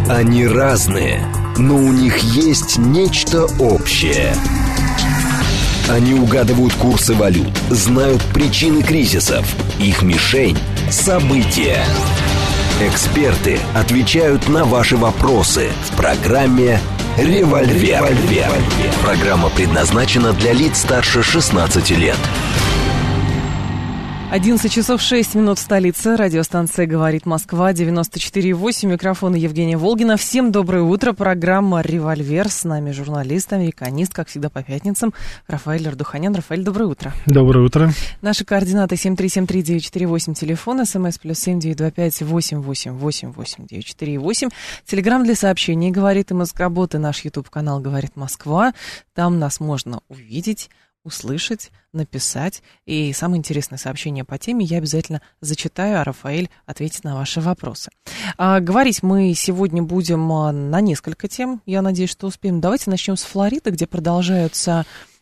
Они разные, но у них есть нечто общее. Они угадывают курсы валют, знают причины кризисов. Их мишень – события. Эксперты отвечают на ваши вопросы в программе «Револьвер». Программа предназначена для лиц старше 16 лет. 11 часов 6 минут в столице. Радиостанция «Говорит Москва», 94,8. Микрофон Евгения Волгина. Всем доброе утро. Программа «Револьвер». С нами журналист, американист, как всегда по пятницам, Рафаэль Ардуханян. Рафаэль, доброе утро. Доброе утро. Наши координаты 7373948, телефон, смс +7 925 888 8948. Телеграм для сообщений «Говорит МСК-бот» и наш YouTube-канал «Говорит Москва». Там нас можно увидеть, услышать, написать. И самое интересное сообщение по теме я обязательно зачитаю, а Рафаэль ответит на ваши вопросы. Говорить мы сегодня будем на несколько тем. Я надеюсь, что успеем. Давайте начнем с Флориды, где продолжаются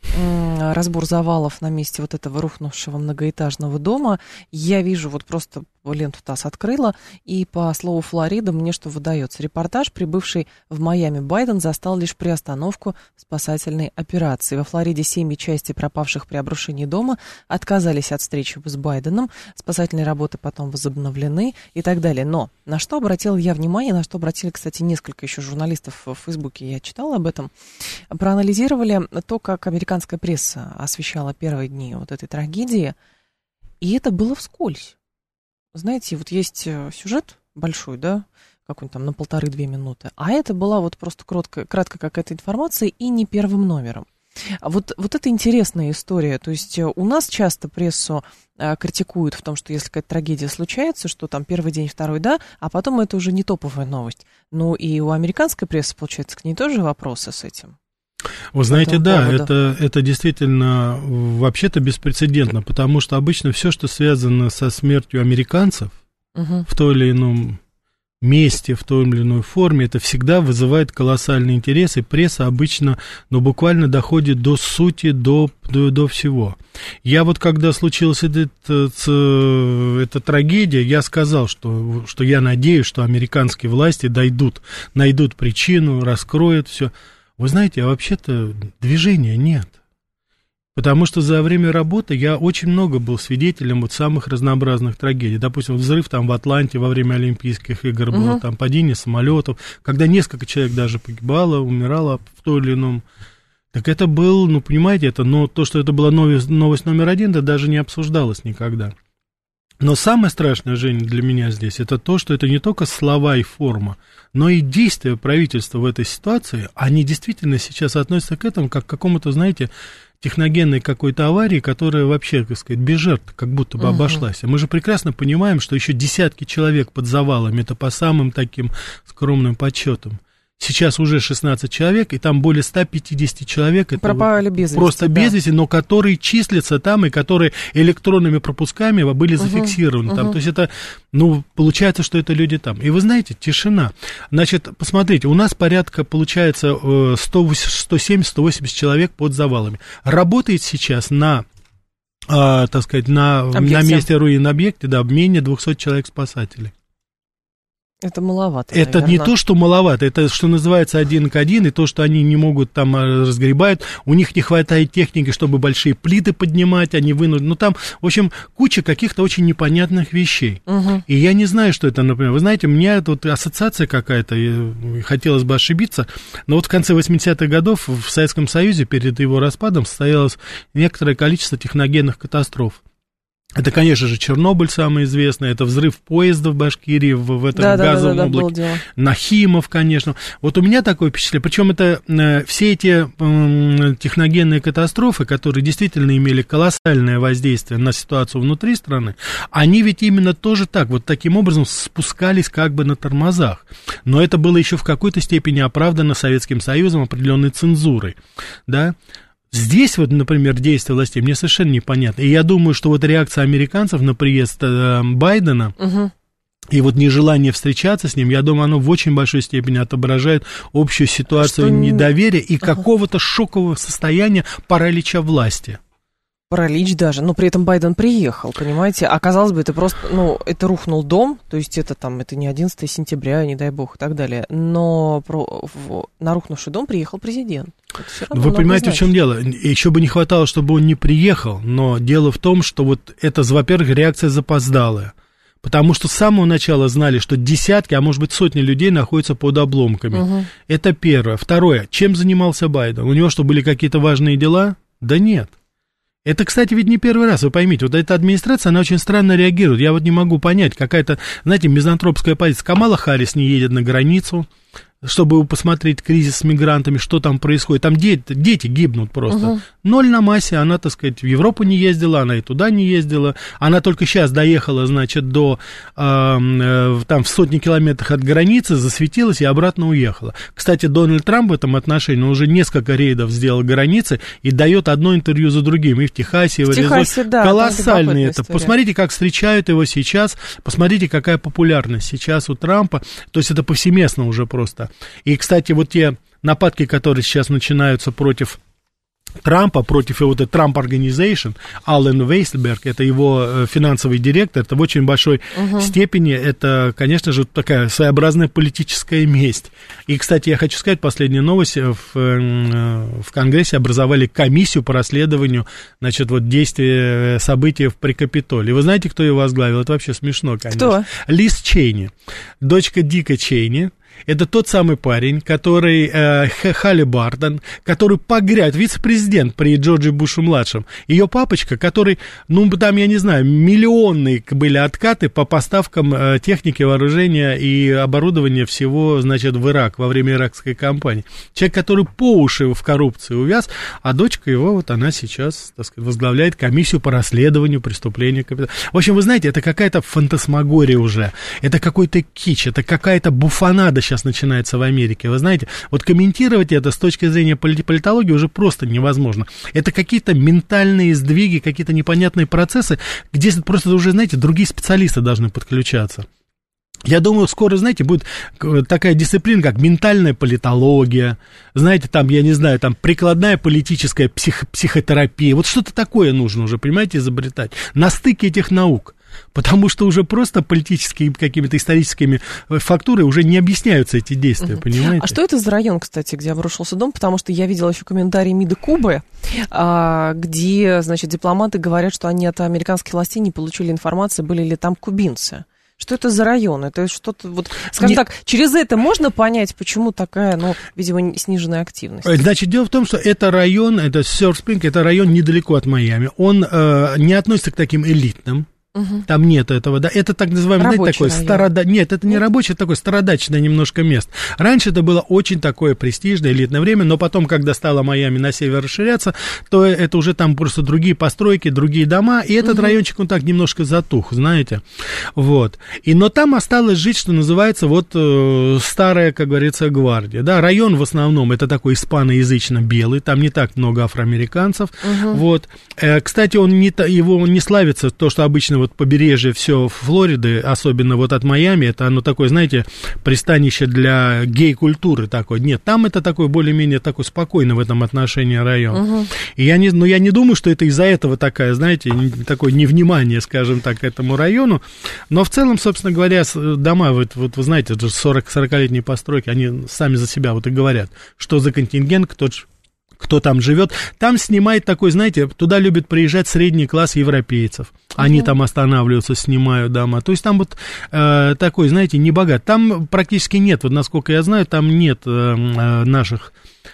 разбор завалов на месте вот этого рухнувшего многоэтажного дома. Я вижу, вот просто ленту ТАСС открыла, и по слову Флорида мне что выдается. Репортаж, прибывший в Майами Байден, застал лишь приостановку спасательной операции. Во Флориде семьи части пропавших при обрушении дома отказались от встречи с Байденом. Спасательные работы потом возобновлены и так далее. Но на что обратил я внимание, на что обратили, кстати, несколько еще журналистов в Фейсбуке, я читала об этом, проанализировали то, как американская пресса освещала первые дни вот этой трагедии, и это было вскользь. Знаете, вот есть сюжет большой, да, какой-нибудь там на 1,5-2 минуты, а это была вот просто кратко какая-то информация и не первым номером. Вот это интересная история, то есть у нас часто прессу критикуют в том, что если какая-то трагедия случается, что там первый день, второй, да, а потом это уже не топовая новость. Ну и у американской прессы, получается, к ней тоже вопросы с этим. Вы знаете, да, это действительно вообще-то беспрецедентно, потому что обычно все, что связано со смертью американцев в той или ином месте, в той или иной форме, это всегда вызывает колоссальный интерес, и пресса обычно, буквально доходит до сути, до всего. Я вот, когда случилась эта трагедия, я сказал, что я надеюсь, что американские власти найдут причину, раскроют все. Вы знаете, а вообще-то движения нет. Потому что за время работы я очень много был свидетелем вот самых разнообразных трагедий. Допустим, взрыв там в Атланте во время Олимпийских игр был, там падение самолетов, когда несколько человек даже погибало, умирало в той или ином. Так это был, понимаете, то, что это была новость номер один, да даже не обсуждалось никогда. Но самое страшное, Женя, для меня здесь, это то, что это не только слова и форма, но и действия правительства в этой ситуации, они действительно сейчас относятся к этому как к какому-то, знаете, техногенной какой-то аварии, которая вообще, так сказать, без жертв как будто бы обошлась. А мы же прекрасно понимаем, что еще десятки человек под завалами, это по самым таким скромным подсчетам. Сейчас уже 16 человек, и там более 150 человек. Это пропали без вести, просто без вести, но которые числятся там, и которые электронными пропусками были зафиксированы там. То есть это, получается, что это люди там. И вы знаете, тишина. Значит, посмотрите, у нас порядка, получается, 170-180 человек под завалами. Работает сейчас так сказать, на месте руин объекта, да, менее 200 человек-спасателей. Это маловато, это наверное. Не то, что маловато, это, что называется, 1 к 1, и то, что они не могут там разгребают, у них не хватает техники, чтобы большие плиты поднимать, они вынуждены, там, в общем, куча каких-то очень непонятных вещей. И я не знаю, что это, например, вы знаете, у меня тут ассоциация какая-то, хотелось бы ошибиться, но вот в конце 80-х годов в Советском Союзе перед его распадом состоялось некоторое количество техногенных катастроф. Это, конечно же, Чернобыль самый известный, это взрыв поезда в Башкирии, в этом газовом облаке, Нахимов, конечно. Вот у меня такое впечатление, причем это все эти техногенные катастрофы, которые действительно имели колоссальное воздействие на ситуацию внутри страны, они ведь именно тоже так, вот таким образом спускались как бы на тормозах. Но это было еще в какой-то степени оправдано Советским Союзом определенной цензурой, да. Здесь вот, например, действия властей мне совершенно непонятно. И я думаю, что вот реакция американцев на приезд Байдена и вот нежелание встречаться с ним, я думаю, оно в очень большой степени отображает общую ситуацию недоверия и какого-то шокового состояния паралича власти. Паралич даже, но при этом Байден приехал, понимаете? А казалось бы, это просто, это рухнул дом, то есть это не 11 сентября, не дай бог, и так далее, но на рухнувший дом приехал президент. Вы понимаете, в чем дело? Еще бы не хватало, чтобы он не приехал, но дело в том, что вот это, во-первых, реакция запоздалая. Потому что с самого начала знали, что десятки, а может быть сотни людей находятся под обломками. Угу. Это первое. Второе. Чем занимался Байден? У него что, были какие-то важные дела? Да нет. Это, кстати, ведь не первый раз, вы поймите, вот эта администрация, она очень странно реагирует. Я вот не могу понять, какая-то, знаете, мизантропская позиция. Камала Харрис не едет на границу, чтобы посмотреть кризис с мигрантами, что там происходит. Там дети гибнут просто. Угу. Ноль на массе. Она, так сказать, в Европу не ездила, она и туда не ездила. Она только сейчас доехала, значит, до там в сотни километрах от границы, засветилась и обратно уехала. Кстати, Дональд Трамп в этом отношении уже несколько рейдов сделал границы и дает одно интервью за другим. И в Техасе, и в Аризоне. Да, колоссальный это. История. Посмотрите, как встречают его сейчас. Посмотрите, какая популярность сейчас у Трампа. То есть это повсеместно уже просто. И, кстати, вот те нападки, которые сейчас начинаются против Трампа, против его Trump Organization, Аллен Вейсельберг, это его финансовый директор, это в очень большой степени, это, конечно же, такая своеобразная политическая месть. И, кстати, я хочу сказать, последняя новость, в Конгрессе образовали комиссию по расследованию, значит, вот действия, событий при Капитолии. Вы знаете, кто ее возглавил? Это вообще смешно, конечно. Кто? Лиз Чейни, дочка Дика Чейни. Это тот самый парень, который, Халлибартон, который вице-президент при Джорджи Буше-младшем. Ее папочка, который, там, я не знаю, миллионные были откаты по поставкам техники, вооружения и оборудования всего, значит, в Ирак во время иракской кампании. Человек, который по уши в коррупции увяз, а дочка его, вот она сейчас, так сказать, возглавляет комиссию по расследованию преступления Капитолия. В общем, вы знаете, это какая-то фантасмагория уже, это какой-то кич, это какая-то буфонада сейчас начинается в Америке, вы знаете, вот комментировать это с точки зрения политологии уже просто невозможно. Это какие-то ментальные сдвиги, какие-то непонятные процессы, где просто уже, знаете, другие специалисты должны подключаться. Я думаю, скоро, знаете, будет такая дисциплина, как ментальная политология, знаете, там, я не знаю, там, прикладная политическая психотерапия, вот что-то такое нужно уже, понимаете, изобретать, на стыке этих наук. Потому что уже просто политическими какими-то историческими фактурами уже не объясняются эти действия, понимаете? А что это за район, кстати, где обрушился дом? Потому что я видела еще комментарии МИДа Кубы, где, значит, дипломаты говорят, что они от американских властей не получили информации, были ли там кубинцы. Что это за район? Это что-то, вот, скажем так, через это можно понять, почему такая, видимо, сниженная активность? Значит, дело в том, что это район, это Сёрф-Спринг, это район недалеко от Майами. Он не относится к таким элитным. Там нет этого, да, это так называемый, знаете, такой нет, это не рабочий, это такое стародачное немножко место. Раньше это было очень такое престижное, элитное время, но потом, когда стало Майами на север расширяться, то это уже там просто другие постройки, другие дома, и этот райончик, он так немножко затух, знаете, вот. Но там осталось жить, что называется, вот старая, как говорится, гвардия, да, район в основном это такой испаноязычно-белый, там не так много афроамериканцев, вот. Кстати, его не славится то, что обычно вот побережье все Флориды, особенно вот от Майами, это оно такое, знаете, пристанище для гей-культуры такое. Нет, там это такой более-менее такой спокойный в этом отношении район. И я не думаю, что это из-за этого такая, знаете, такое невнимание, скажем так, к этому району. Но в целом, собственно говоря, дома, вот вы знаете, 40-летние постройки, они сами за себя вот и говорят, что за контингент, кто там живет. Там снимает такой, знаете, туда любит приезжать средний класс европейцев. Они там останавливаются, снимают дома. То есть там вот такой, знаете, небогат. Там практически нет, вот насколько я знаю, там нет наших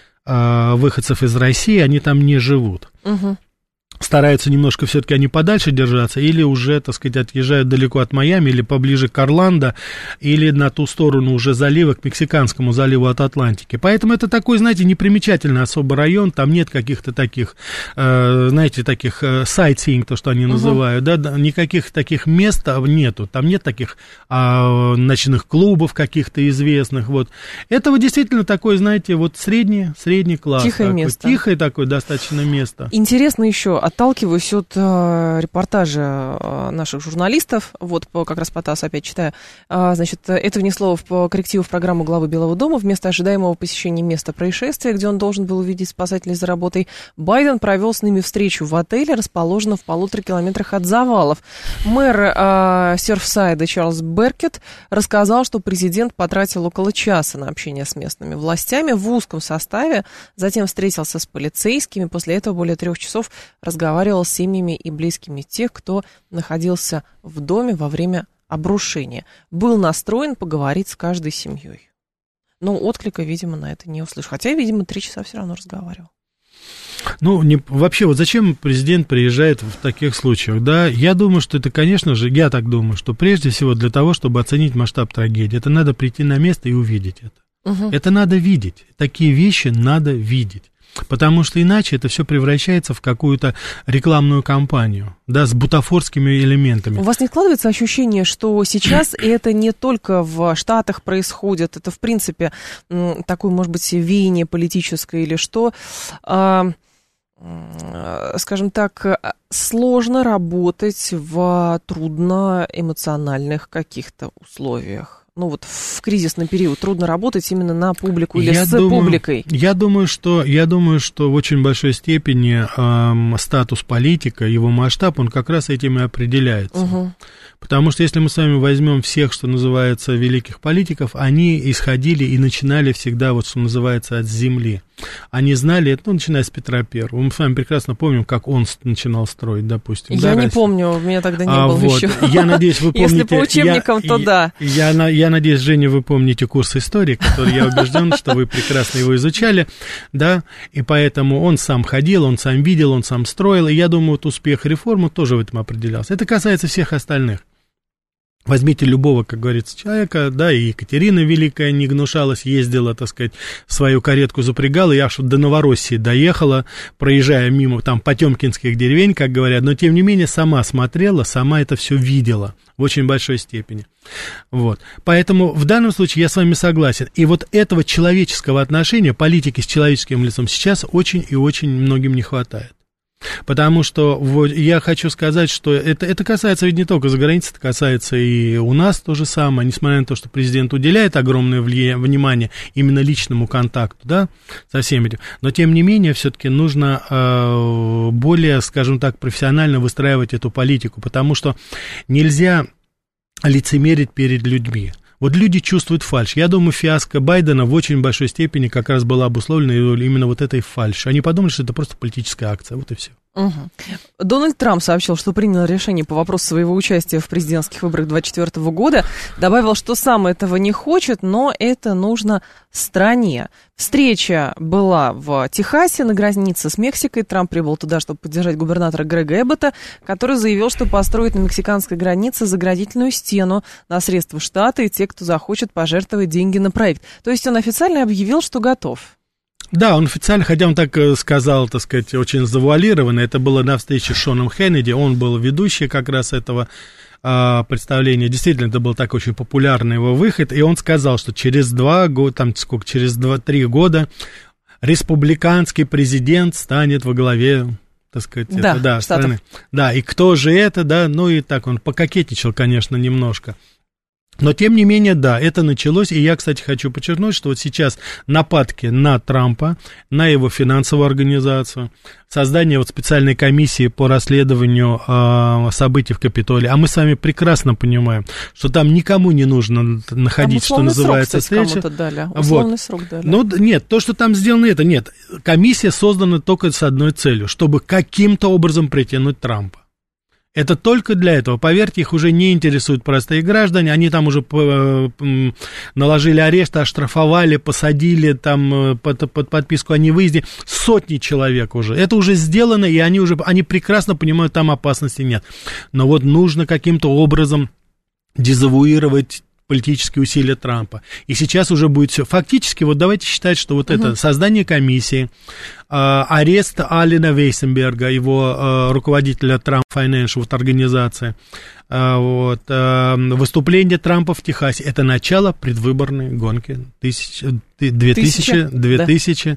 выходцев из России, они там не живут. Стараются немножко все-таки они подальше держаться, или уже, так сказать, отъезжают далеко от Майами, или поближе к Орландо, или на ту сторону уже залива, к Мексиканскому заливу от Атлантики. Поэтому это такой, знаете, непримечательный особый район, там нет каких-то таких, знаете, таких sightseeing, то, что они называют, да, никаких таких мест нету, там нет таких ночных клубов каких-то известных, вот. Это вот действительно такой, знаете, вот средний класс. Тихое такой, место. Тихое такое достаточно место. Интересно еще отталкиваюсь от репортажа наших журналистов. Вот как раз по ТАСС опять читаю. Значит, это внесло в коррективы в программу главы Белого дома. Вместо ожидаемого посещения места происшествия, где он должен был увидеть спасателей за работой, Байден провел с ними встречу в отеле, расположенном в 1,5 километрах от завалов. Мэр Серфсайда Чарльз Беркетт рассказал, что президент потратил около часа на общение с местными властями в узком составе, затем встретился с полицейскими, после этого более 3 часов разговаривал с семьями и близкими тех, кто находился в доме во время обрушения. Был настроен поговорить с каждой семьей. Но отклика, видимо, на это не услышал. Хотя, видимо, 3 часа все равно разговаривал. Ну, вообще, вот зачем президент приезжает в таких случаях, да? Я думаю, что это, конечно же, я так думаю, что прежде всего для того, чтобы оценить масштаб трагедии, это надо прийти на место и увидеть это. Угу. Это надо видеть. Такие вещи надо видеть. Потому что иначе это все превращается в какую-то рекламную кампанию, да, с бутафорскими элементами. У вас не складывается ощущение, что сейчас это не только в Штатах происходит, это, в принципе, такое, может быть, веяние политическое или что, скажем так, сложно работать в трудноэмоциональных каких-то условиях? Ну вот в кризисный период трудно работать именно на публику или публикой? Я думаю, что в очень большой степени статус политика, его масштаб, он как раз этим и определяется. Угу. Потому что если мы с вами возьмем всех, что называется, великих политиков, они исходили и начинали всегда, вот что называется, от земли. Они знали это, начиная с Петра Первого. Мы с вами прекрасно помним, как он начинал строить, допустим. Я не помню, у меня тогда не было еще. Я надеюсь, вы помните. Если по учебникам, то да. Я надеюсь, Женя, вы помните курс истории, который, я убежден, что вы прекрасно его изучали, да, и поэтому он сам ходил, он сам видел, он сам строил, и я думаю, вот успех реформы тоже в этом определялся. Это касается всех остальных. Возьмите любого, как говорится, человека, да, и Екатерина Великая не гнушалась, ездила, так сказать, свою каретку запрягала, и аж до Новороссии доехала, проезжая мимо там потемкинских деревень, как говорят, но тем не менее сама смотрела, сама это все видела в очень большой степени. Вот. Поэтому в данном случае я с вами согласен. И вот этого человеческого отношения, политики с человеческим лицом сейчас очень и очень многим не хватает. Потому что я хочу сказать, что это касается ведь не только за границей, это касается и у нас то же самое, несмотря на то, что президент уделяет огромное внимание именно личному контакту, да, со всеми этим, но тем не менее все-таки нужно более, скажем так, профессионально выстраивать эту политику, потому что нельзя лицемерить перед людьми. Вот люди чувствуют фальшь. Я думаю, фиаско Байдена в очень большой степени как раз была обусловлена именно вот этой фальшью. Они подумали, что это просто политическая акция, вот и все. Угу. Дональд Трамп сообщил, что принял решение по вопросу своего участия в президентских выборах 2024 года. Добавил, что сам этого не хочет, но это нужно стране. Встреча была в Техасе на границе с Мексикой. Трамп прибыл туда, чтобы поддержать губернатора Грега Эббота, который заявил, что построит на мексиканской границе заградительную стену на средства штата и те, кто захочет пожертвовать деньги на проект. То есть он официально объявил, что готов. Да, он официально, хотя он так сказал, так сказать, очень завуалированно, это было на встрече с Шоном Хеннеди, он был ведущий как раз этого представления, действительно, это был так очень популярный его выход, и он сказал, что через 3 года республиканский президент станет во главе, так сказать, страны. Да, и кто же это, да, ну и так он пококетничал, конечно, немножко. Но, тем не менее, да, это началось, и я, кстати, хочу подчеркнуть, что вот сейчас нападки на Трампа, на его финансовую организацию, создание вот специальной комиссии по расследованию событий в Капитолии, а мы с вами прекрасно понимаем, что там никому не нужно находить, что называется, встречи. Условный срок дали. Ну, нет, то, что там сделано, это нет. Комиссия создана только с одной целью, чтобы каким-то образом притянуть Трампа. Это только для этого. Поверьте, их уже не интересуют простые граждане. Они там уже наложили арест, оштрафовали, посадили там под подписку о невыезде сотни человек уже. Это уже сделано, и они прекрасно понимают, там опасности нет. Но вот нужно каким-то образом дезавуировать политические усилия Трампа. И сейчас уже будет все. Фактически, вот давайте считать, что вот это создание комиссии, арест Алена Вейсенберга, его руководителя Trump Financial, вот организация, выступление Трампа в Техасе, это начало предвыборной гонки 2024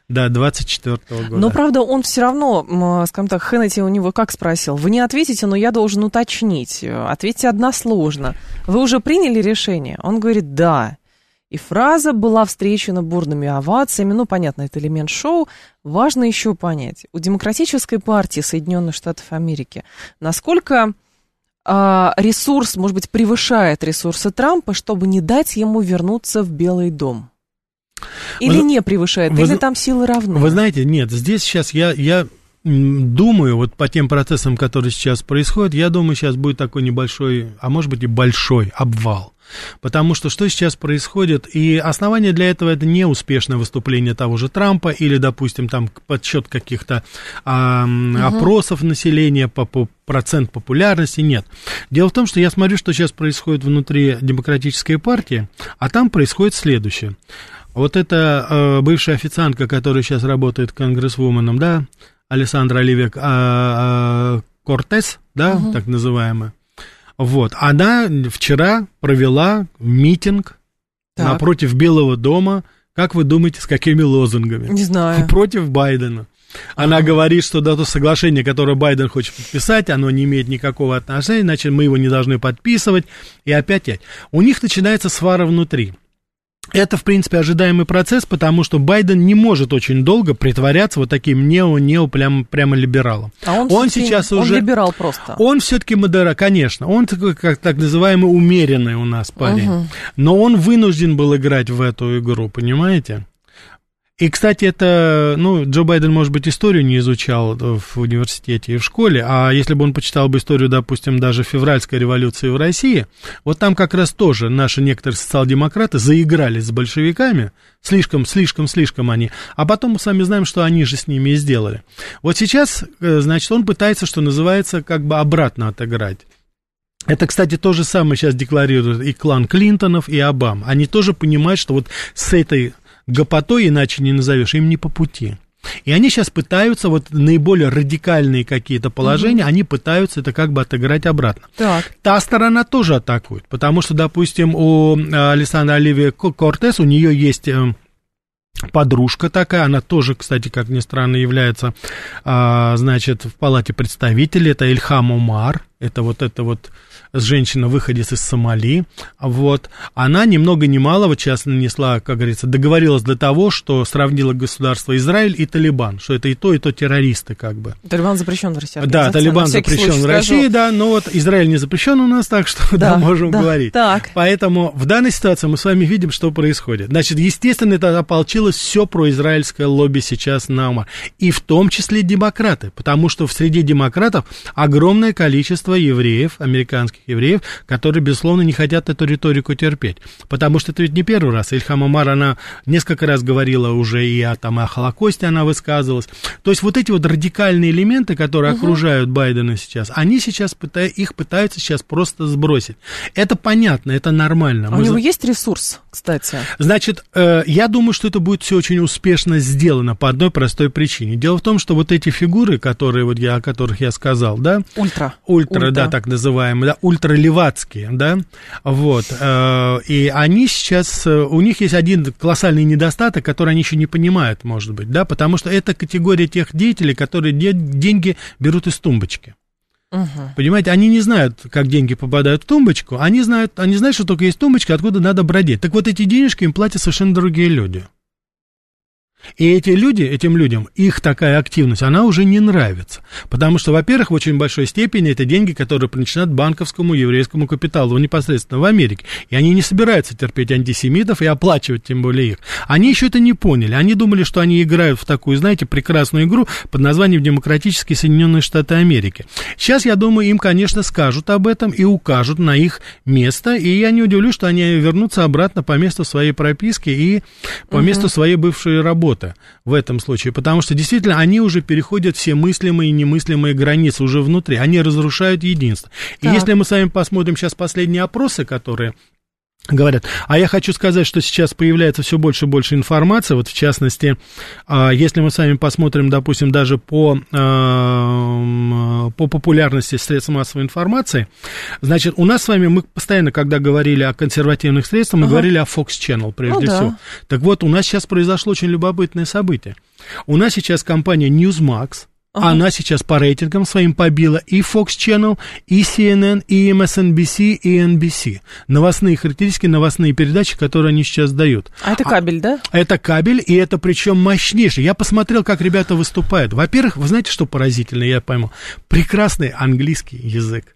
Да, 24-го года. Но, правда, он все равно, скажем так, Хеннети у него как спросил: вы не ответите, но я должен уточнить. Ответьте односложно. Вы уже приняли решение? Он говорит: да. И фраза была встречена бурными овациями. Ну, понятно, это элемент шоу. Важно еще понять, у Демократической партии Соединенных Штатов Америки насколько ресурс, может быть, превышает ресурсы Трампа, чтобы не дать ему вернуться в Белый дом? Или не превышает, или там силы равны? Вы знаете, нет, здесь сейчас я думаю, вот по тем процессам, которые сейчас происходят, я думаю, сейчас будет такой небольшой, а может быть и большой обвал. Потому что сейчас происходит, и основание для этого — это не успешное выступление того же Трампа или, допустим, там подсчет каких-то опросов населения по процент популярности, нет. Дело в том, что я смотрю, что сейчас происходит внутри Демократической партии, а там происходит следующее. Вот эта бывшая официантка, которая сейчас работает конгрессвуменом, да, Александра Оливия Кортес, да, так называемая. Вот, она вчера провела митинг напротив Белого дома, как вы думаете, с какими лозунгами? Не знаю. Против Байдена. Она говорит, что то соглашение, которое Байден хочет подписать, оно не имеет никакого отношения, значит, мы его не должны подписывать, и опять. У них начинается свара внутри. Это, в принципе, ожидаемый процесс, потому что Байден не может очень долго притворяться вот таким прямо либералом. А он сейчас уже... Он либерал просто. Он все-таки конечно. Он такой, как так называемый, умеренный у нас парень. Но он вынужден был играть в эту игру, понимаете? И, кстати, это, Джо Байден, может быть, историю не изучал в университете и в школе, а если бы он почитал бы историю, допустим, даже февральской революции в России, вот там как раз тоже наши некоторые социал-демократы заигрались с большевиками, слишком они, а потом мы сами знаем, что они же с ними и сделали. Вот сейчас, значит, он пытается, что называется, как бы обратно отыграть. Это, кстати, то же самое сейчас декларирует и клан Клинтонов, и Обам. Они тоже понимают, что вот с этой гопотой, иначе не назовешь, им не по пути. И они сейчас пытаются, вот наиболее радикальные какие-то положения, они пытаются это как бы отыграть обратно. Так. Та сторона тоже атакует, потому что, допустим, у Александры Оливии Кортес, у нее есть подружка такая, она тоже, кстати, как ни странно, является, значит, в Палате представителей, это Ильхам Омар, это вот женщина-выходец из Сомали, вот, она ни много ни мало, вот сейчас нанесла, как говорится, договорилась до того, что сравнила государство Израиль и Талибан, что это и то террористы, как бы. Талибан запрещен в России. Да, Талибан запрещен в России, да, но вот Израиль не запрещен у нас, так что можем говорить. Так. Поэтому в данной ситуации мы с вами видим, что происходит. Значит, естественно, это ополчилось все произраильское лобби сейчас на Омар, и в том числе демократы, потому что среди демократов огромное количество евреев, американских евреев, которые, безусловно, не хотят эту риторику терпеть. Потому что это ведь не первый раз. Ильхам Омар, она несколько раз говорила уже и о Холокосте она высказывалась. То есть вот эти вот радикальные элементы, которые окружают Байдена сейчас, они сейчас их пытаются сейчас просто сбросить. Это понятно, это нормально. У него есть ресурс, кстати? Значит, я думаю, что это будет все очень успешно сделано по одной простой причине. Дело в том, что вот эти фигуры, которые вот о которых я сказал, да? Ультра, да, так называемые, да, ультралевацкие, да, вот, и они сейчас, у них есть один колоссальный недостаток, который они еще не понимают, может быть, да, потому что это категория тех деятелей, которые деньги берут из тумбочки. Понимаете, они не знают, как деньги попадают в тумбочку, они знают, что только есть тумбочка, откуда надо бродить. Так вот, эти денежки им платят совершенно другие люди. И этим людям, их такая активность, она уже не нравится. Потому что, во-первых, в очень большой степени это деньги, которые принадлежат банковскому еврейскому капиталу непосредственно в Америке. И они не собираются терпеть антисемитов и оплачивать тем более их. Они еще это не поняли. Они думали, что они играют в такую, знаете, прекрасную игру под названием Демократические Соединенные Штаты Америки. Сейчас, я думаю, им, конечно, скажут об этом и укажут на их место. И я не удивлюсь, что они вернутся обратно по месту своей прописки и по месту своей бывшей работы. В этом случае, потому что действительно они уже переходят все мыслимые и немыслимые границы уже внутри, они разрушают единство. И если мы с вами посмотрим сейчас последние опросы, которые говорят. А я хочу сказать, что сейчас появляется все больше и больше информации, вот в частности, если мы с вами посмотрим, допустим, даже по популярности средств массовой информации, значит, у нас с вами, мы постоянно, когда говорили о консервативных средствах, мы говорили о Fox Channel, прежде всего. Так вот, у нас сейчас произошло очень любопытное событие. У нас сейчас компания Newsmax, она сейчас по рейтингам своим побила и Fox Channel, и CNN, и MSNBC, и NBC. Новостные характеристики, новостные передачи, которые они сейчас дают. А это кабель, да? Это кабель, и это причем мощнейший. Я посмотрел, как ребята выступают. Во-первых, вы знаете, что поразительно, я пойму? Прекрасный английский язык.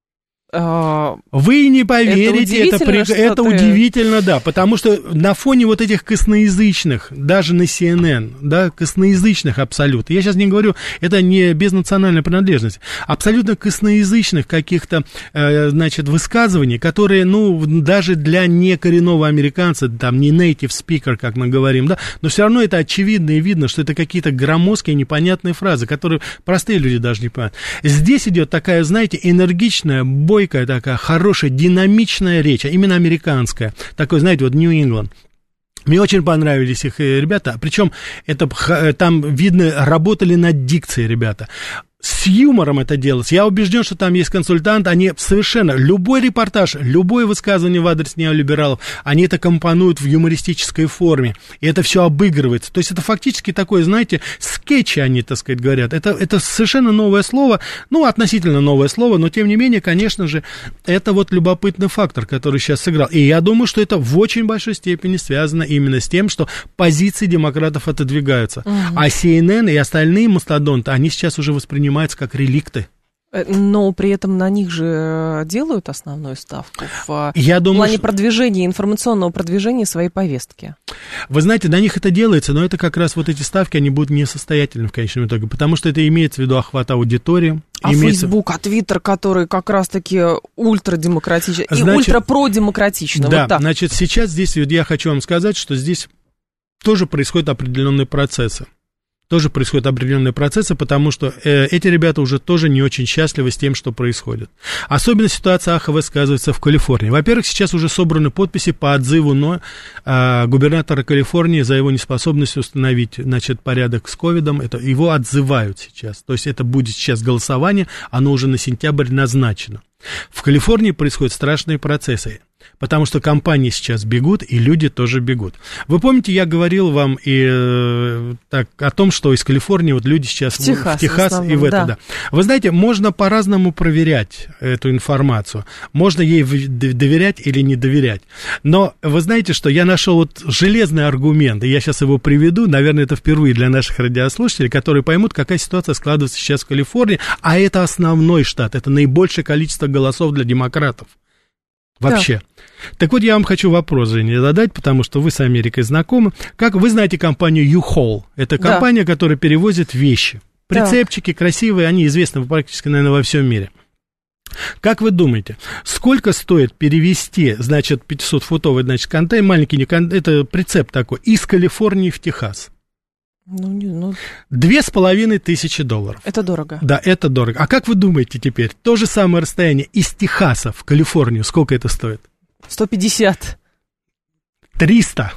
Вы не поверите, это удивительно, да, потому что на фоне вот этих косноязычных, даже на CNN, да, косноязычных абсолютно, я сейчас не говорю, это не без национальной принадлежности, абсолютно косноязычных каких-то, значит, высказываний, которые, ну, даже для некоренного американца, там, не native speaker, как мы говорим, да, но все равно это очевидно и видно, что это какие-то громоздкие, непонятные фразы, которые простые люди даже не понимают. Здесь идет такая, знаете, энергичная, бойкая, такая хорошая, динамичная речь, а именно американская, такой, знаете, вот New England. Мне очень понравились их ребята, причем это, там, видно, работали над дикцией ребята. С юмором это делается. Я убежден, что там есть консультант, они совершенно, любой репортаж, любое высказывание в адрес неолибералов, они это компонуют в юмористической форме, и это все обыгрывается. То есть это фактически такое, знаете, скетчи они, так сказать, говорят. Это совершенно новое слово, ну, относительно новое слово, но, тем не менее, конечно же, это вот любопытный фактор, который сейчас сыграл. И я думаю, что это в очень большой степени связано именно с тем, что позиции демократов отодвигаются. А CNN и остальные мастодонты, они сейчас уже воспринимаются как реликты. Но при этом на них же делают основную ставку в плане продвижения, информационного продвижения своей повестки. Вы знаете, на них это делается, но это как раз вот эти ставки, они будут несостоятельны в конечном итоге, потому что это имеется в виду охват аудитории. А Facebook, а Twitter, который как раз-таки ультрадемократичный и ультрапродемократичный. Да, вот так. Значит, сейчас здесь вот я хочу вам сказать, что здесь тоже происходят определенные процессы. Потому что эти ребята уже тоже не очень счастливы с тем, что происходит. Особенно ситуация АХВ сказывается в Калифорнии. Во-первых, сейчас уже собраны подписи по отзыву губернатора Калифорнии за его неспособность установить, значит, порядок с ковидом. Его отзывают сейчас. То есть это будет сейчас голосование, оно уже на сентябрь назначено. В Калифорнии происходят страшные процессы, потому что компании сейчас бегут, и люди тоже бегут. Вы помните, я говорил вам о том, что из Калифорнии вот люди сейчас в Техас и в это, да. Вы знаете, можно по-разному проверять эту информацию. Можно ей доверять или не доверять. Но вы знаете, что я нашел вот железный аргумент, и я сейчас его приведу, наверное, это впервые для наших радиослушателей, которые поймут, какая ситуация складывается сейчас в Калифорнии, а это основной штат, это наибольшее количество голосов для демократов. Вообще. Да. Так вот, я вам хочу вопрос, Женя, задать, потому что вы с Америкой знакомы. Как вы знаете компанию U-Haul? Это компания, которая перевозит вещи. Прицепчики красивые, они известны практически, наверное, во всем мире. Как вы думаете, сколько стоит перевезти, значит, 500-футовый, значит, контейнер, маленький, это прицеп такой, из Калифорнии в Техас? $2500. Это дорого. Да, это дорого. А как вы думаете теперь, то же самое расстояние из Техаса в Калифорнию, сколько это стоит? 150. 300.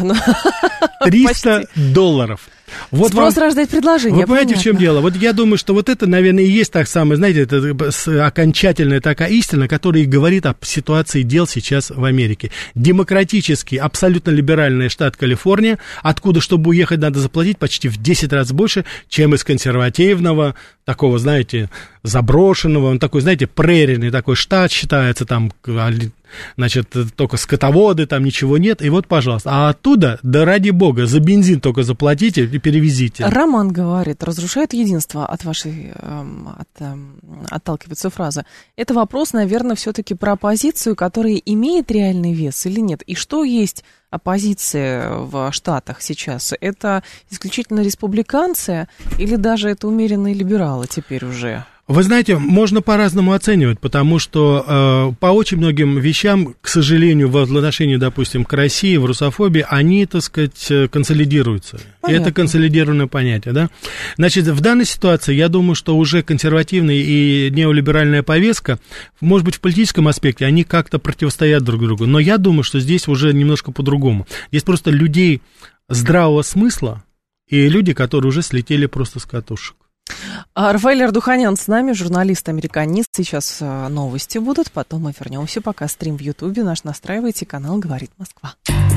$300. Вот спрос рождает предложение. Вы понимаете, в чем дело? Вот я думаю, что вот это, наверное, и есть так самое, знаете, это окончательная такая истина, которая и говорит о ситуации дел сейчас в Америке. Демократический, абсолютно либеральный штат Калифорния, откуда, чтобы уехать, надо заплатить почти в 10 раз больше, чем из консервативного, такого, знаете, заброшенного, он такой, знаете, прерийный такой штат считается, там, значит, только скотоводы, там ничего нет, и вот, пожалуйста. А оттуда, да ради бога, за бензин только заплатите и перевезите. Роман говорит, разрушает единство от вашей, отталкивается фраза. Это вопрос, наверное, все-таки про оппозицию, которая имеет реальный вес или нет, и что есть оппозиции в Штатах сейчас? Это исключительно республиканцы или даже это умеренные либералы теперь уже? Вы знаете, можно по-разному оценивать, потому что по очень многим вещам, к сожалению, в отношении, допустим, к России, в русофобии, они, так сказать, консолидируются. Понятно. Это консолидированное понятие, да? Значит, в данной ситуации, я думаю, что уже консервативная и неолиберальная повестка, может быть, в политическом аспекте, они как-то противостоят друг другу, но я думаю, что здесь уже немножко по-другому. Здесь просто людей здравого смысла и люди, которые уже слетели просто с катушек. Рафаэль Ардуханян с нами, журналист-американист. Сейчас новости будут, потом мы вернемся. Пока стрим в Ютубе наш настраивайте, канал «Говорит Москва».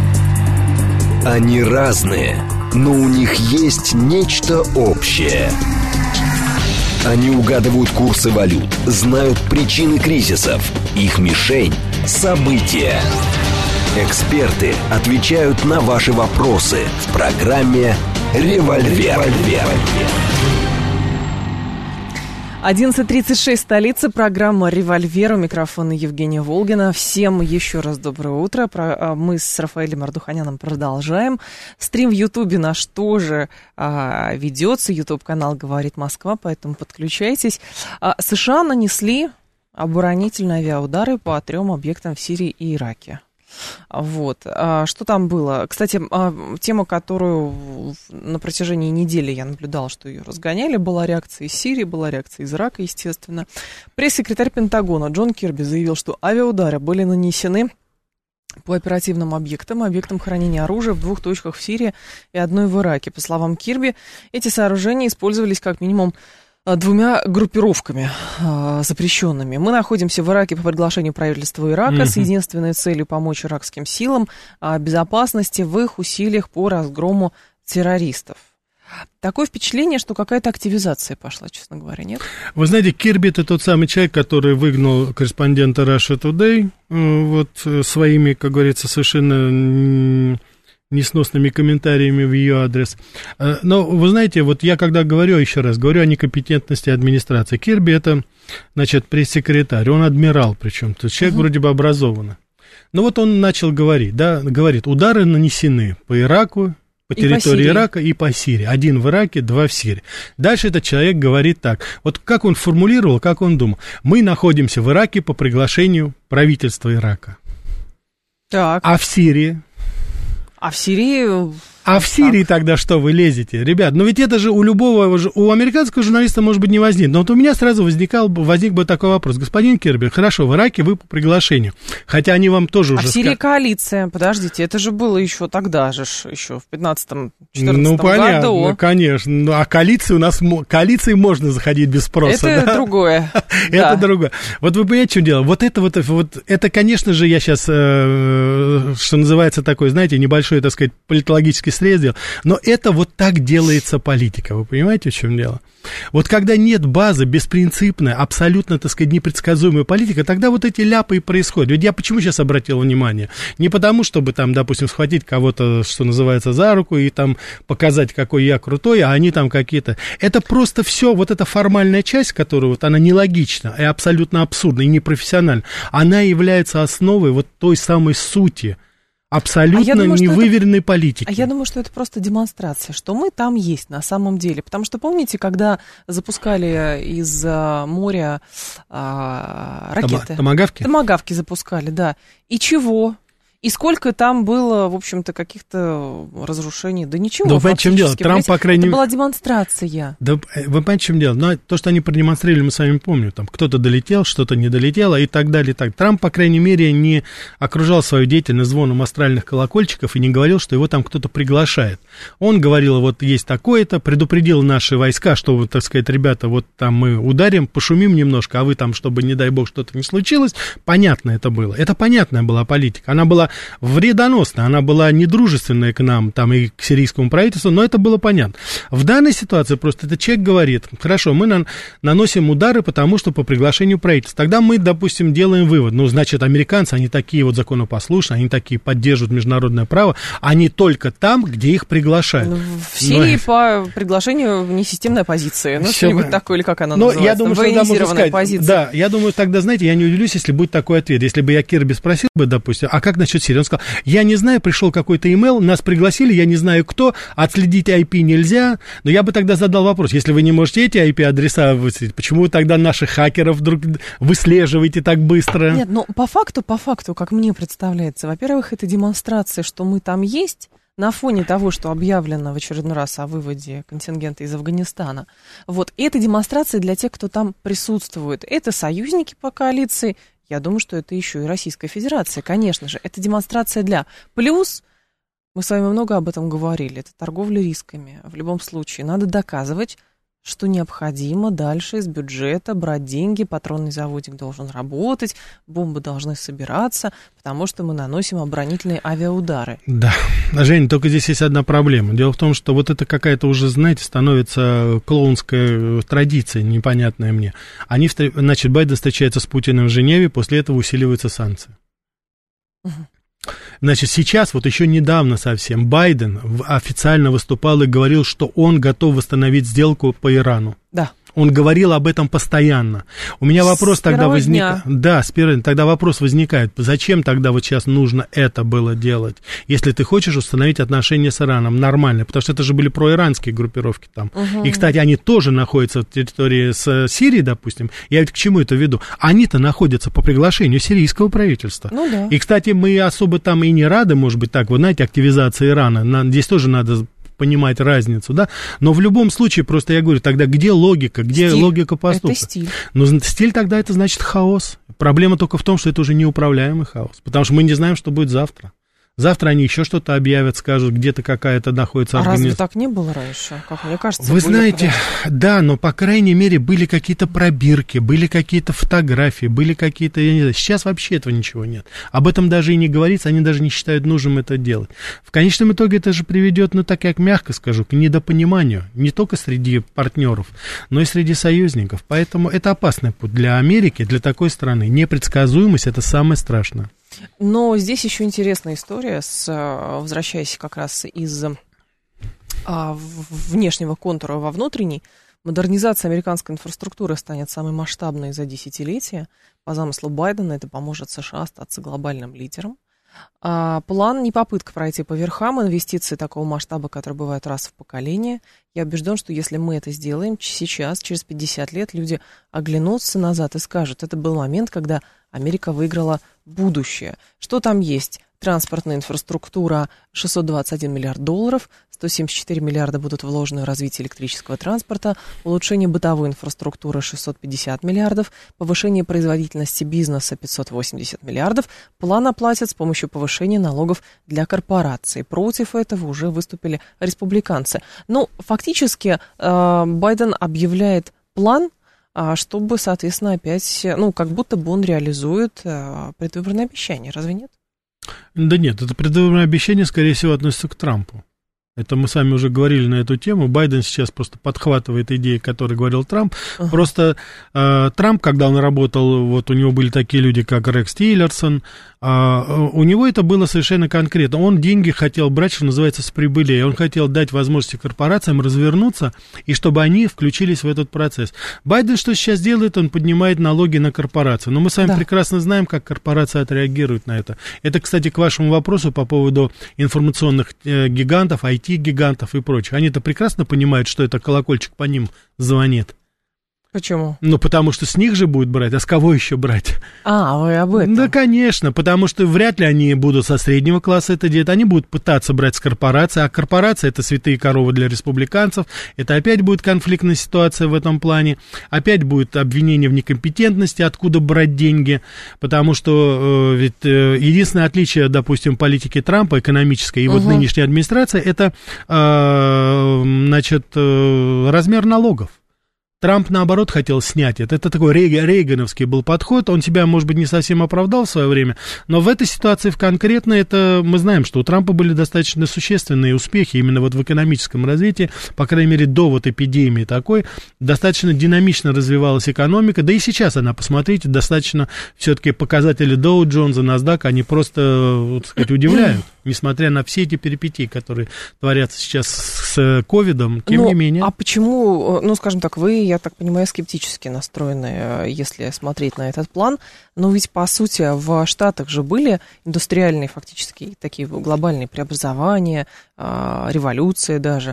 Они разные, но у них есть нечто общее. Они угадывают курсы валют, знают причины кризисов. Их мишень – события. Эксперты отвечают на ваши вопросы в программе «Револьвер». 11:36, столица, программа «Револьвер», у микрофона Евгения Волгина. Всем еще раз доброе утро. Мы с Рафаэлем Ардуханяном продолжаем. Стрим в Ютубе наш тоже ведется. Ютуб-канал «Говорит Москва», поэтому подключайтесь. США нанесли оборонительные авиаудары по 3 объектам в Сирии и Ираке. Вот. Что там было? Кстати, тема, которую на протяжении недели я наблюдала, что ее разгоняли, была реакция из Сирии, была реакция из Ирака, естественно. Пресс-секретарь Пентагона Джон Кирби заявил, что авиаудары были нанесены по оперативным объектам хранения оружия в 2 точках в Сирии и 1 в Ираке. По словам Кирби, эти сооружения использовались как минимум 2 группировками запрещенными. Мы находимся в Ираке по приглашению правительства Ирака с единственной целью помочь иракским силам безопасности в их усилиях по разгрому террористов. Такое впечатление, что какая-то активизация пошла, честно говоря, нет? Вы знаете, Кирби — это тот самый человек, который выгнал корреспондента Russia Today вот своими, как говорится, совершенно несносными комментариями в ее адрес. Но, вы знаете, вот я когда говорю, еще раз, говорю о некомпетентности администрации. Кирби — это, значит, пресс-секретарь, он адмирал причем, то есть человек вроде бы образованный. Но вот он начал говорить, да, говорит, удары нанесены по Ираку, по территории Ирака и по Сирии. 1 в Ираке, 2 в Сирии. Дальше этот человек говорит так. Вот как он формулировал, как он думал. Мы находимся в Ираке по приглашению правительства Ирака. Так. А в Сирии? А в Сирии... А в Сирии тогда что вы лезете? Ребят, ну ведь это же у любого, у американского журналиста, может быть, не возникнет. Но вот у меня сразу возник бы такой вопрос. Господин Кирби, хорошо, в Ираке вы по приглашению. Хотя они вам тоже уже... А в Сирии коалиция, подождите, это же было еще тогда же, еще в 15-14 ну, понятно, году. Конечно. Ну, а коалиции можно заходить без спроса. Это другое. Это другое. Вот вы понимаете, в чем дело? Вот это, конечно же, я сейчас, что называется, такой, знаете, небольшой, так сказать, политологический срез делал. Но это вот так делается политика. Вы понимаете, в чем дело? Вот когда нет базы, беспринципная, абсолютно, так сказать, непредсказуемая политика, тогда вот эти ляпы и происходят. Ведь я почему сейчас обратил внимание? Не потому, чтобы там, допустим, схватить кого-то, что называется, за руку и там показать, какой я крутой, а они там какие-то... Это просто все, вот эта формальная часть, которая вот она нелогична и абсолютно абсурдна и непрофессиональна, она является основой вот той самой сути абсолютно невыверенной политики. А я думаю, что это просто демонстрация, что мы там есть на самом деле. Потому что, помните, когда запускали из моря ракеты? Томагавки запускали, да. И чего? И сколько там было, в общем-то, каких-то разрушений? Да ничего. Да вы понимаете, в чем дело? Трамп, по крайней мере... Это была демонстрация. Да вы понимаете, в чем дело? Но то, что они продемонстрировали, мы с вами помним. Там кто-то долетел, что-то не долетело и так далее. И так. Трамп, по крайней мере, не окружал свою деятельность звоном астральных колокольчиков и не говорил, что его там кто-то приглашает. Он говорил, вот есть такое-то, предупредил наши войска, что, вот, так сказать, ребята, вот там мы ударим, пошумим немножко, а вы там, чтобы, не дай бог, что-то не случилось. Понятно это было. Это понятная была политика. Она была вредоносная, она была недружественная к нам, там, и к сирийскому правительству, но это было понятно. В данной ситуации просто этот человек говорит, хорошо, мы наносим удары, потому что по приглашению правительства. Тогда мы, допустим, делаем вывод, ну, значит, американцы, они такие вот законопослушные, они такие поддерживают международное право, они только там, где их приглашают. В Сирии по приглашению несистемная позиция, ну, что-нибудь такое, или как она называется, я думаю, военизированная позиция. Да, я думаю, тогда, знаете, я не удивлюсь, если будет такой ответ. Если бы я Кирби спросил бы, допустим, а как насчет насчет Сирии. Он сказал, я не знаю, пришел какой-то имейл, нас пригласили, я не знаю кто, отследить IP нельзя. Но я бы тогда задал вопрос, если вы не можете эти IP-адреса выследить, почему вы тогда наших хакеров вдруг выслеживаете так быстро? Нет, ну по факту, как мне представляется, во-первых, это демонстрация, что мы там есть, на фоне того, что объявлено в очередной раз о выводе контингента из Афганистана. Вот, и это демонстрация для тех, кто там присутствует. Это союзники по коалиции. Я думаю, что это еще и Российская Федерация, конечно же. Это демонстрация для... Плюс, мы с вами много об этом говорили, это торговля рисками. В любом случае, надо доказывать, что необходимо дальше из бюджета брать деньги, патронный заводик должен работать, бомбы должны собираться, потому что мы наносим оборонительные авиаудары. Да, Жень, только здесь есть одна проблема. Дело в том, что вот это какая-то уже, знаете, становится клоунская традиция, непонятная мне. Значит, Байден встречается с Путиным в Женеве, после этого усиливаются санкции. Угу. Значит, сейчас, вот еще недавно совсем, Байден официально выступал и говорил, что он готов восстановить сделку по Ирану. Да. Он говорил об этом постоянно. У меня вопрос тогда возникает. Да, тогда вопрос возникает. Зачем тогда вот сейчас нужно это было делать, если ты хочешь установить отношения с Ираном нормально? Потому что это же были проиранские группировки там. Угу. И, кстати, они тоже находятся в территории с Сирией, допустим. Я ведь к чему это веду? Они-то находятся по приглашению сирийского правительства. Ну да. И, кстати, мы особо там и не рады, может быть, так, вы знаете, активизации Ирана. Здесь тоже надо понимать разницу, да, но в любом случае, просто я говорю, тогда где логика, где логика поступка? Это стиль. Но стиль тогда это значит хаос. Проблема только в том, что это уже неуправляемый хаос, потому что мы не знаем, что будет завтра. Завтра они еще что-то объявят, скажут, где-то какая-то находится организация. Разве так не было раньше? Как мне кажется, вы знаете, да, но, по крайней мере, были какие-то пробирки, были какие-то фотографии, были какие-то, я не знаю, сейчас вообще этого ничего нет. Об этом даже и не говорится, они даже не считают нужным это делать. В конечном итоге это же приведет, ну, так как мягко скажу, к недопониманию, не только среди партнеров, но и среди союзников. Поэтому это опасный путь для Америки, для такой страны. Непредсказуемость – это самое страшное. Но здесь еще интересная история, возвращаясь как раз из внешнего контура во внутренний. Модернизация американской инфраструктуры станет самой масштабной за десятилетия. По замыслу Байдена это поможет США остаться глобальным лидером. План не попытка пройти по верхам, инвестиции такого масштаба, которые бывают раз в поколение. Я убежден, что если мы это сделаем сейчас, через 50 лет, люди оглянутся назад и скажут, это был момент, когда Америка выиграла будущее. Что там есть? Транспортная инфраструктура 621 миллиард долларов, 174 миллиарда будут вложены в развитие электрического транспорта, улучшение бытовой инфраструктуры 650 миллиардов, повышение производительности бизнеса 580 миллиардов. План оплатят с помощью повышения налогов для корпораций. Против этого уже выступили республиканцы. Ну, фактически Байден объявляет план, чтобы, соответственно, опять, ну, как будто бы он реализует предвыборное обещание. Разве нет? Да нет, это предвыборное обещание, скорее всего, относится к Трампу. Это мы с вами уже говорили на эту тему. Байден сейчас просто подхватывает идеи, которые говорил Трамп. Просто Трамп, когда он работал, вот у него были такие люди, как Рекс Тиллерсон, у него это было совершенно конкретно. Он деньги хотел брать, что называется, с прибыли. Он хотел дать возможности корпорациям развернуться, и чтобы они включились в этот процесс. Байден что сейчас делает? Он поднимает налоги на корпорации. Но мы с вами прекрасно знаем, как корпорации отреагируют на это. Это, кстати, к вашему вопросу по поводу информационных гигантов, IT-гигантов и прочих. Они-то прекрасно понимают, что это колокольчик по ним звонит. Почему? Ну, потому что с них же будет брать, а с кого еще брать? Вы об этом? Да, конечно, потому что вряд ли они будут со среднего класса это делать, они будут пытаться брать с корпорации, а корпорация — это святые коровы для республиканцев, это опять будет конфликтная ситуация в этом плане, опять будет обвинение в некомпетентности, откуда брать деньги, потому что ведь единственное отличие, допустим, политики Трампа экономической и вот нынешней администрации — это, значит, размер налогов. Трамп, наоборот, хотел снять это. Это такой рейгановский был подход. Он себя, может быть, не совсем оправдал в свое время, но в этой ситуации конкретно это мы знаем, что у Трампа были достаточно существенные успехи именно вот в экономическом развитии, по крайней мере, до вот эпидемии такой. Достаточно динамично развивалась экономика, да и сейчас она, посмотрите, достаточно все-таки показатели Dow Jones, NASDAQ, они просто, вот сказать, удивляют, несмотря на все эти перипетии, которые творятся сейчас с ковидом, тем не менее. А почему, скажем так, вы, я так понимаю, скептически настроены, если смотреть на этот план, но ведь, по сути, в Штатах же были индустриальные, фактически, такие глобальные преобразования, революции даже.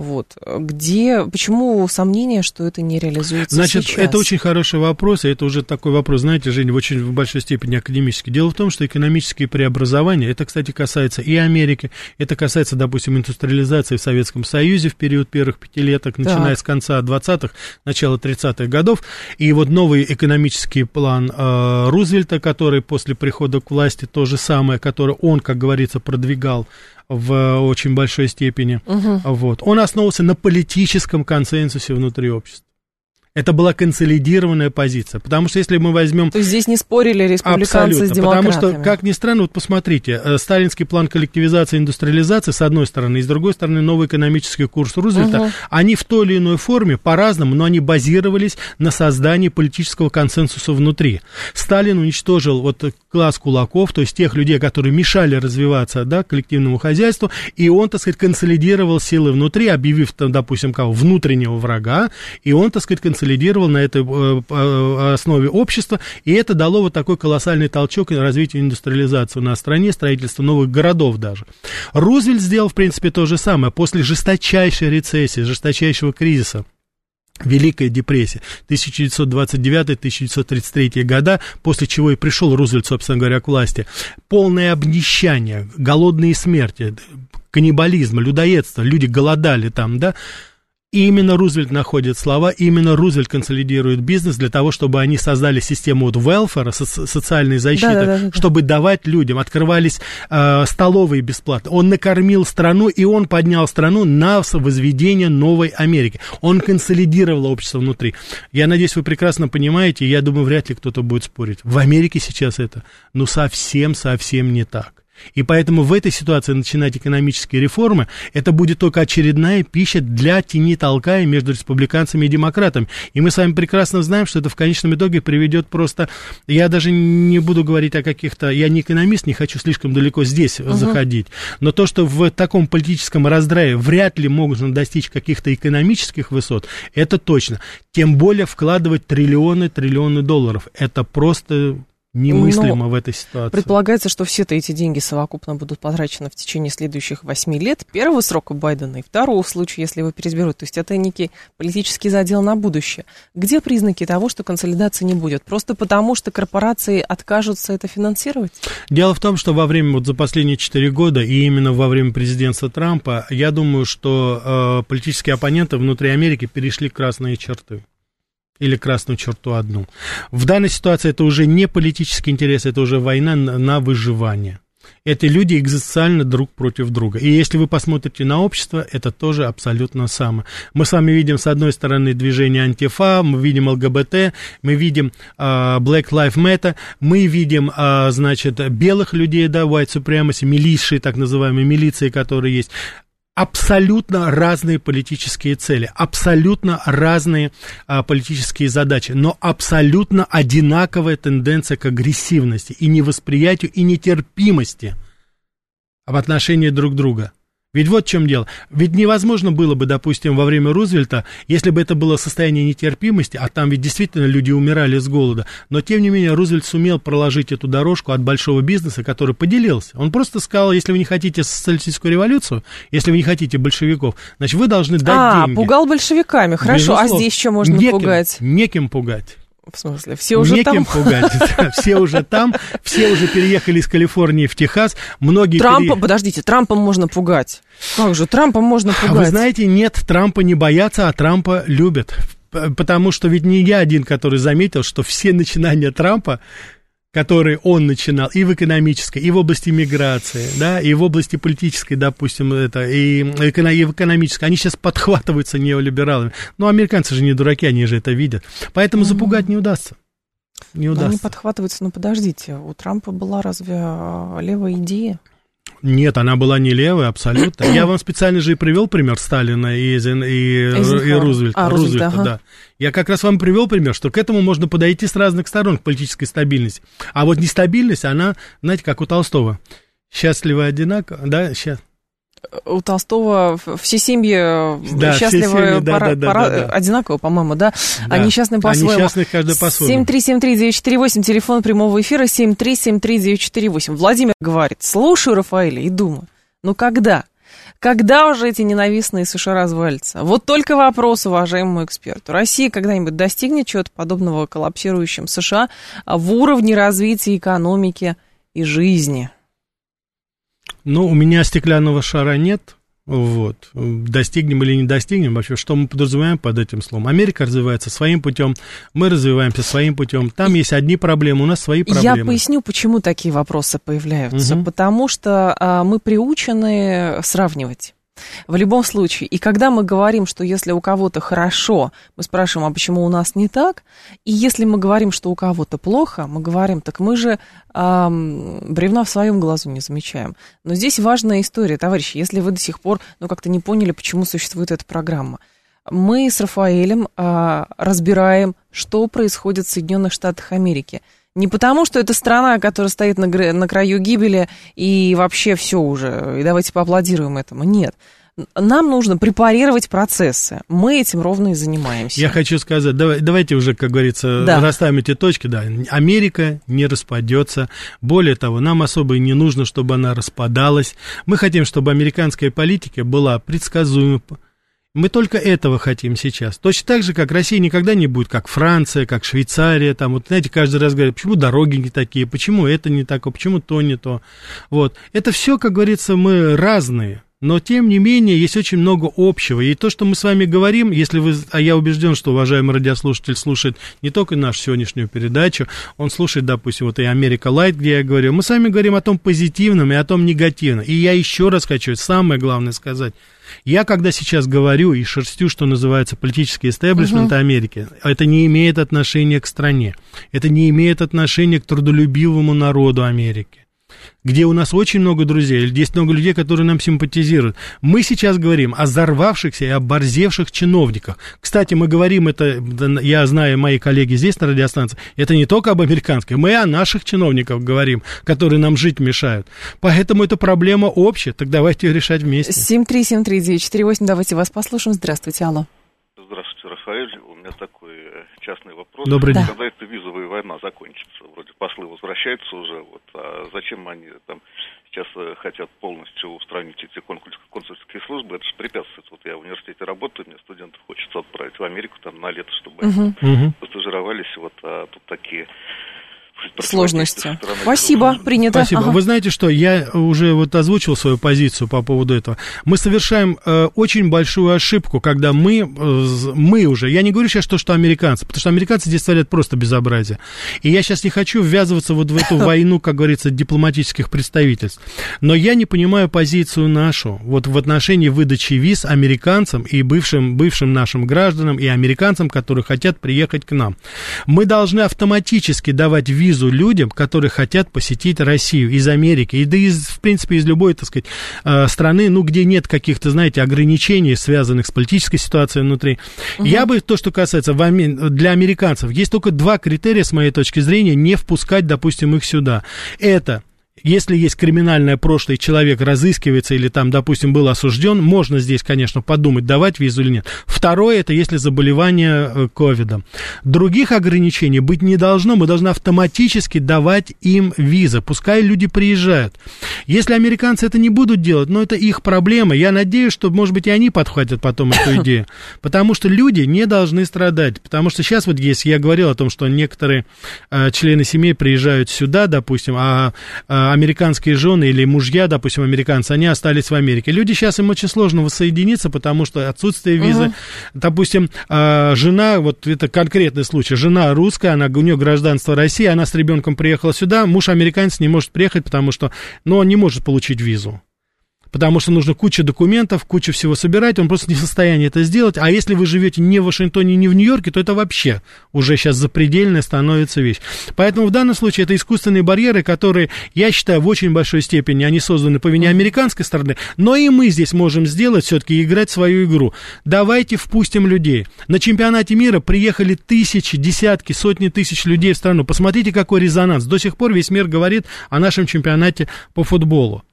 Почему сомнение, что это не реализуется сейчас? Это очень хороший вопрос, и это уже такой вопрос, знаете, Женя, очень в большой степени академический. Дело в том, что экономические преобразования, это, кстати, касается и Америки, это касается, допустим, индустриализации в Советском Союзе в период первых пятилеток, начиная с конца 20-х, начала 30-х годов, и вот новый экономический план Рузвельта, который после прихода к власти то же самое, который он, как говорится, продвигал в очень большой степени. Он основывался на политическом консенсусе внутри общества. Это была консолидированная позиция, потому что если мы возьмем... То есть здесь не спорили республиканцы с демократами? Потому что, как ни странно, посмотрите, сталинский план коллективизации и индустриализации, с одной стороны, и с другой стороны, новый экономический курс Рузвельта, они в той или иной форме, по-разному, но они базировались на создании политического консенсуса внутри. Сталин уничтожил класс кулаков, то есть тех людей, которые мешали развиваться, коллективному хозяйству, и он, так сказать, консолидировал силы внутри, объявив, допустим, внутреннего врага, и он, так сказать, консолидировал на этой основе общества, и это дало такой колоссальный толчок развитию индустриализации у нас в стране, строительство новых городов даже. Рузвельт сделал, в принципе, то же самое. После жесточайшей рецессии, жесточайшего кризиса, Великая депрессия, 1929-1933 года, после чего и пришел Рузвельт, собственно говоря, к власти, полное обнищание, голодные смерти, каннибализм, людоедство, люди голодали там, И именно Рузвельт находит слова, именно Рузвельт консолидирует бизнес для того, чтобы они создали систему welfare, социальной защиты, чтобы давать людям. Открывались столовые бесплатно. Он накормил страну, и он поднял страну на возведение новой Америки. Он консолидировал общество внутри. Я надеюсь, вы прекрасно понимаете, я думаю, вряд ли кто-то будет спорить. В Америке сейчас это, совсем не так. И поэтому в этой ситуации начинать экономические реформы, это будет только очередная пища для тени-толкая между республиканцами и демократами. И мы с вами прекрасно знаем, что это в конечном итоге приведет просто... Я даже не буду говорить о каких-то... Я не экономист, не хочу слишком далеко здесь заходить. Но то, что в таком политическом раздрае вряд ли можно достичь каких-то экономических высот, это точно. Тем более вкладывать триллионы долларов. Это просто... немыслимо в этой ситуации. Предполагается, что все-то эти деньги совокупно будут потрачены в течение следующих 8 лет, первого срока Байдена и второго в случае, если его переизберут. То есть это некий политический задел на будущее. Где признаки того, что консолидации не будет? Просто потому, что корпорации откажутся это финансировать? Дело в том, что во время, за последние 4 года, и именно во время президентства Трампа, я думаю, что политические оппоненты внутри Америки перешли красные черты. Или красную черту одну. В данной ситуации это уже не политический интерес, это уже война на выживание. Это люди экзистенциально друг против друга. И если вы посмотрите на общество, это тоже абсолютно самое. Мы с вами видим, с одной стороны, движение антифа, мы видим ЛГБТ, мы видим Black Lives Matter, мы видим, белых людей, white supremacy, милиши, так называемые милиции, которые есть. Абсолютно разные политические цели, абсолютно разные политические задачи, но абсолютно одинаковая тенденция к агрессивности и невосприятию, и нетерпимости в отношении друг друга. Ведь вот в чем дело. Ведь невозможно было бы, допустим, во время Рузвельта, если бы это было состояние нетерпимости, а там ведь действительно люди умирали с голода, но тем не менее Рузвельт сумел проложить эту дорожку от большого бизнеса, который поделился. Он просто сказал, если вы не хотите социалистическую революцию, если вы не хотите большевиков, значит, вы должны дать деньги. Пугал большевиками, хорошо, безусловно. А здесь что можно пугать? Неким пугать. В смысле, все уже неким там? Пугать, все уже там, все уже переехали из Калифорнии в Техас, многие... Подождите, Трампом можно пугать. Как же, Трампом можно пугать? Вы знаете, нет, Трампа не боятся, а Трампа любят. Потому что ведь не я один, который заметил, что все начинания Трампа, которые он начинал и в экономической, и в области миграции, и в области политической, допустим, и в экономической, они сейчас подхватываются неолибералами. Но американцы же не дураки, они же это видят. Поэтому запугать не удастся. Не удастся. Они подхватываются, но подождите, у Трампа была разве левая идея? Нет, она была не левая, абсолютно. Я вам специально же и привел пример Сталина и Рузвельта. Рузвельта, да. Я как раз вам привел пример, что к этому можно подойти с разных сторон, к политической стабильности. А вот нестабильность, она, знаете, как у Толстого. Счастливы одинаково, сейчас. у Толстого все семьи счастливы одинаково, по-моему, да? А несчастные по-своему. А несчастные каждый по-своему. 7373948, телефон прямого эфира, 7373948. Владимир говорит, слушаю Рафаэля и думаю, ну когда? Когда уже эти ненавистные США развалятся? Вот только вопрос уважаемому эксперту. Россия когда-нибудь достигнет чего-то подобного коллапсирующим США в уровне развития экономики и жизни? Ну, у меня стеклянного шара нет. Вот. Достигнем или не достигнем, вообще, что мы подразумеваем под этим словом? Америка развивается своим путем, мы развиваемся своим путем. Там есть одни проблемы, у нас свои проблемы. Я поясню, почему такие вопросы появляются. Потому что мы приучены сравнивать. В любом случае, и когда мы говорим, что если у кого-то хорошо, мы спрашиваем, а почему у нас не так? И если мы говорим, что у кого-то плохо, мы говорим, так мы же бревна в своем глазу не замечаем. Но здесь важная история, товарищи, если вы до сих пор, как-то не поняли, почему существует эта программа. Мы с Рафаэлем разбираем, что происходит в Соединенных Штатах Америки. Не потому, что это страна, которая стоит на краю гибели, и вообще все уже, и давайте поаплодируем этому. Нет. Нам нужно препарировать процессы. Мы этим ровно и занимаемся. Я хочу сказать, давайте уже, как говорится, расставим эти точки. Да, Америка не распадется. Более того, нам особо и не нужно, чтобы она распадалась. Мы хотим, чтобы американская политика была предсказуема. Мы только этого хотим сейчас. Точно так же, как Россия никогда не будет, как Франция, как Швейцария. Там, вот, знаете, каждый раз говорят, почему дороги не такие, почему это не такое, почему то не то. Вот. Это все, как говорится, мы разные. Но, тем не менее, есть очень много общего. И то, что мы с вами говорим, если вы... А я убежден, что уважаемый радиослушатель слушает не только нашу сегодняшнюю передачу, он слушает, допустим, вот и «Америка Лайт», где я говорю. Мы с вами говорим о том позитивном и о том негативном. И я еще раз хочу самое главное сказать. Я, когда сейчас говорю и шерстю, что называется, политический истеблишмент Америки, это не имеет отношения к стране. Это не имеет отношения к трудолюбивому народу Америки, где у нас очень много друзей, есть много людей, которые нам симпатизируют. Мы сейчас говорим о взорвавшихся и оборзевших чиновниках. Кстати, мы говорим это, я знаю, мои коллеги здесь на радиостанции, это не только об американских, мы о наших чиновниках говорим, которые нам жить мешают. Поэтому эта проблема общая, так давайте ее решать вместе. 7373948, давайте вас послушаем. Здравствуйте, алло. Здравствуйте, Рафаэль. У меня такой частный вопрос. Добрый день. Когда эта визовая война закончится? Вроде послы возвращаются уже, а зачем они там сейчас хотят полностью устранить эти консульские службы? Это же препятствует. Вот я в университете работаю, мне студентов хочется отправить в Америку там на лето, чтобы они постажировались, а тут такие... сложности. Спасибо, принято. Спасибо. Вы знаете, что я уже озвучил свою позицию по поводу этого. Мы совершаем очень большую ошибку, когда мы уже, я не говорю сейчас что американцы, потому что американцы здесь творят просто безобразие. И я сейчас не хочу ввязываться вот в эту войну, как говорится, дипломатических представительств. Но я не понимаю позицию нашу вот в отношении выдачи виз американцам и бывшим нашим гражданам и американцам, которые хотят приехать к нам. Мы должны автоматически давать визу людям, которые хотят посетить Россию из Америки, и да в принципе, из любой, так сказать, страны, где нет каких-то, знаете, ограничений, связанных с политической ситуацией внутри. Я бы, то, что касается для американцев, есть только два критерия, с моей точки зрения, не впускать, допустим, их сюда. Это... Если есть криминальное прошлое, и человек разыскивается или там, допустим, был осужден, можно здесь, конечно, подумать, давать визу или нет. Второе, это если заболевание ковидом. Других ограничений быть не должно, мы должны автоматически давать им визы, пускай люди приезжают. Если американцы это не будут делать, это их проблема. Я надеюсь, что, может быть, и они подхватят потом эту идею, потому что люди не должны страдать, потому что сейчас вот есть, я говорил о том, что некоторые члены семей приезжают сюда, допустим, а американские жены или мужья, допустим, американцы, они остались в Америке. Люди сейчас, им очень сложно воссоединиться, потому что отсутствие визы. Допустим, жена, вот это конкретный случай, жена русская, у нее гражданство России, она с ребенком приехала сюда, муж американец не может приехать, потому что, он не может получить визу. Потому что нужно куча документов, куча всего собирать, он просто не в состоянии это сделать. А если вы живете не в Вашингтоне, не в Нью-Йорке, то это вообще уже сейчас запредельная становится вещь. Поэтому в данном случае это искусственные барьеры, которые, я считаю, в очень большой степени они созданы по вине американской стороны, но и мы здесь можем сделать все-таки, играть свою игру. Давайте впустим людей. На чемпионате мира приехали тысячи, десятки, сотни тысяч людей в страну. Посмотрите, какой резонанс. До сих пор весь мир говорит о нашем чемпионате по футболу.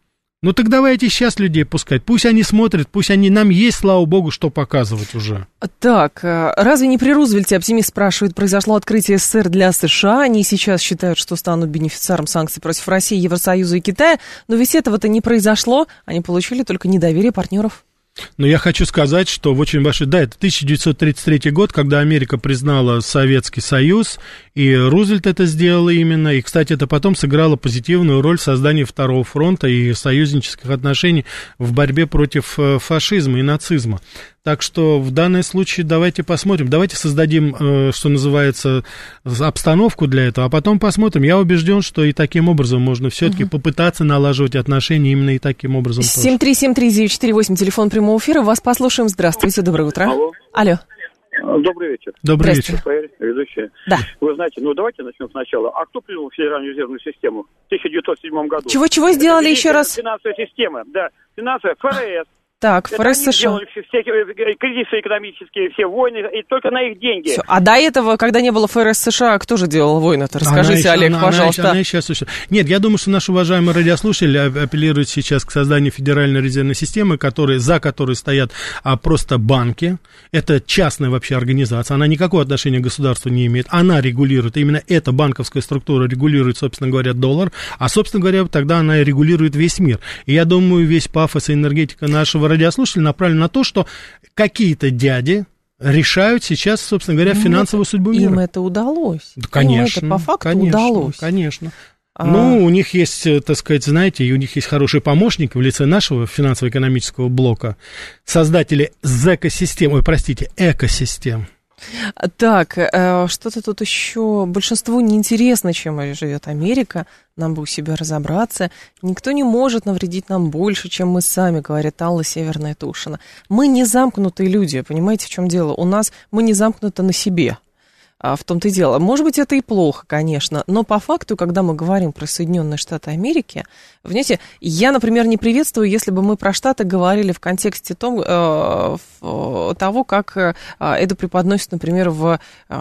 Ну так давайте сейчас людей пускать. Пусть они смотрят, пусть они... Нам есть, слава богу, что показывать уже. Так, разве не при Рузвельте, оптимист спрашивает, произошло открытие СССР для США? Они сейчас считают, что станут бенефициаром санкций против России, Евросоюза и Китая. Но ведь этого-то не произошло. Они получили только недоверие партнеров. Но я хочу сказать, что в очень большой... Да, это 1933 год, когда Америка признала Советский Союз, и Рузвельт это сделал именно. И, кстати, это потом сыграло позитивную роль в создании Второго фронта и союзнических отношений в борьбе против фашизма и нацизма. Так что в данном случае давайте посмотрим, давайте создадим, что называется, обстановку для этого, а потом посмотрим. Я убежден, что и таким образом можно все-таки попытаться налаживать отношения именно и таким образом. 7373948, телефон прямого эфира, вас послушаем. Здравствуйте, доброе утро. Алло. Добрый вечер. Добрый вечер. Ведущая. Да. Вы знаете, давайте начнем сначала. А кто придумал Федеральную резервную систему в 1907 году? Чего сделали еще раз? Финансовая система, да. Финансовая, ФРС. Так, ФРС США. Сделали все кризисы экономические, все войны, и только на их деньги. Все. А до этого, когда не было ФРС США, кто же делал войны-то? Расскажите, Олег, пожалуйста. Она сейчас существует. Нет, я думаю, что наши уважаемые радиослушатели апеллируют сейчас к созданию Федеральной резервной системы, за которой стоят просто банки. Это частная вообще организация, она никакого отношения к государству не имеет. Она регулирует, именно эта банковская структура регулирует, собственно говоря, доллар, а, собственно говоря, тогда она регулирует весь мир. И я думаю, весь пафос и энергетика нашего радиослушатели направлены на то, что какие-то дяди решают сейчас, собственно говоря, финансовую судьбу мира. Им это удалось. Да, конечно. Им это по факту конечно, удалось. Конечно. Ну, у них есть, так сказать, знаете, у них есть хороший помощник в лице нашего финансово-экономического блока, создатели экосистем. Так, что-то тут еще большинству неинтересно, чем живет Америка. Нам бы у себя разобраться. Никто не может навредить нам больше, чем мы сами, говорит Алла Северная Тушина. Мы не замкнутые люди, понимаете, в чем дело? Мы не замкнуты на себе. В том-то и дело. Может быть, это и плохо, конечно, но по факту, когда мы говорим про Соединенные Штаты Америки, понимаете, я, например, не приветствую, если бы мы про Штаты говорили в контексте того, как это преподносит, например, в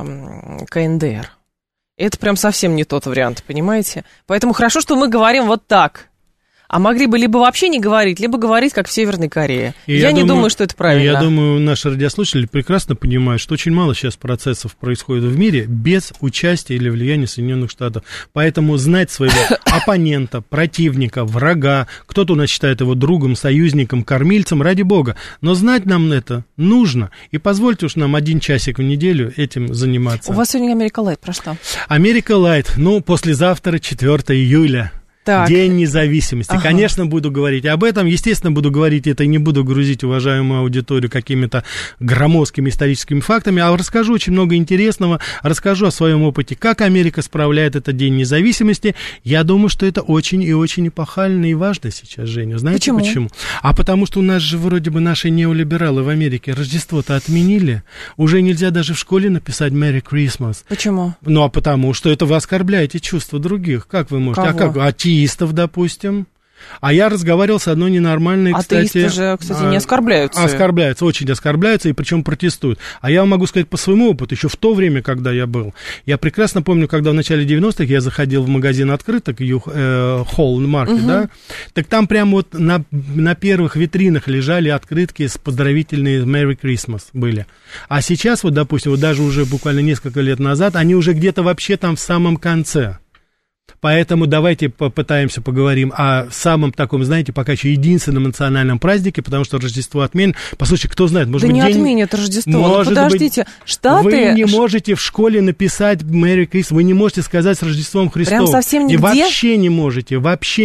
КНДР. Это прям совсем не тот вариант, понимаете? Поэтому хорошо, что мы говорим вот так. А могли бы либо вообще не говорить, либо говорить, как в Северной Корее. Я не думаю, что это правильно. Я думаю, наши радиослушатели прекрасно понимают, что очень мало сейчас процессов происходит в мире без участия или влияния Соединенных Штатов. Поэтому знать своего оппонента, противника, врага, кто-то у нас считает его другом, союзником, кормильцем, ради бога. Но знать нам это нужно. И позвольте уж нам 1 часик в неделю этим заниматься. У вас сегодня Америка Лайт, про что? Америка Лайт, послезавтра, 4 июля. Так. День независимости. Ага. Конечно, буду говорить об этом. Естественно, буду говорить это и не буду грузить уважаемую аудиторию какими-то громоздкими историческими фактами, а расскажу очень много интересного, расскажу о своем опыте, как Америка справляет этот День независимости. Я думаю, что это очень и очень эпохально и важно сейчас, Женя. Знаете почему? А потому что у нас же вроде бы наши неолибералы в Америке Рождество-то отменили. Уже нельзя даже в школе написать Merry Christmas. Почему? Ну, а потому что это вы оскорбляете чувства других. Как вы можете? Кого? А как? Атеистов, допустим. А я разговаривал с одной ненормальной, атеисты же, кстати, не оскорбляются. Оскорбляются, очень оскорбляются, и причем протестуют. А я вам могу сказать по своему опыту, еще в то время, когда я был. Я прекрасно помню, когда в начале 90-х я заходил в магазин открыток, Холл Маркет, да, так там прямо вот на первых витринах лежали открытки с поздравительные Merry Christmas были. А сейчас, вот, допустим, вот даже уже буквально несколько лет назад, они уже где-то вообще там в самом конце. Поэтому давайте попытаемся поговорим о самом таком, знаете, пока еще единственном национальном празднике, потому что Рождество отменено. Послушайте, кто знает, может быть, отменят Рождество. Может подождите, быть, Штаты... Вы не можете в школе написать Merry Christmas, вы не можете сказать с Рождеством Христовым. Прям совсем нигде? И вообще не можете.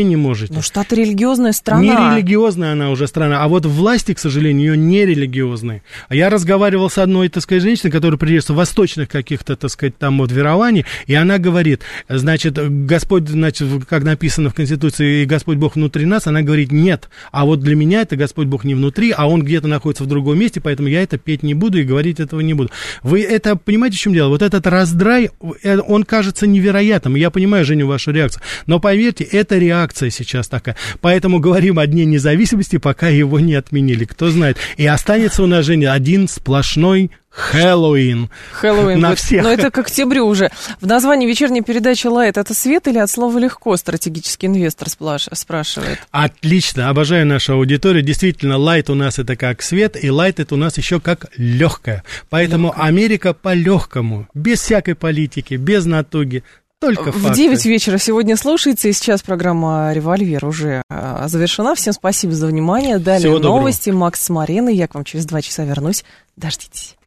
Ну, Штаты религиозная страна. Не религиозная она уже страна, а вот власти, к сожалению, ее не религиозные. Я разговаривал с одной, так сказать, женщиной, которая придерживается восточных каких-то, так сказать, там вот верований, и она говорит, значит, Господь, значит, как написано в Конституции, и Господь Бог внутри нас, она говорит, нет, а вот для меня это Господь Бог не внутри, а Он где-то находится в другом месте, поэтому я это петь не буду и говорить этого не буду. Вы это, понимаете, в чем дело? Вот этот раздрай, он кажется невероятным, я понимаю, Женя, вашу реакцию, но поверьте, это реакция сейчас такая, поэтому говорим о Дне независимости, пока его не отменили, кто знает, и останется у нас, Женя, один сплошной Хэллоуин. На всех. Но это к октябрю уже. В названии вечерней передачи «Лайт» это свет или от слова «легко»? Стратегический инвестор спрашивает. Отлично, обожаю нашу аудиторию. Действительно, лайт у нас это как свет, и лайт это у нас еще как легкое. Поэтому Америка по-легкому, без всякой политики, без натуги. Только факты. В 9 вечера сегодня слушайте, и сейчас программа «Револьвер» уже завершена. Всем спасибо за внимание. Далее новости. Макс с Мариной. Я к вам через 2 часа вернусь. Дождитесь.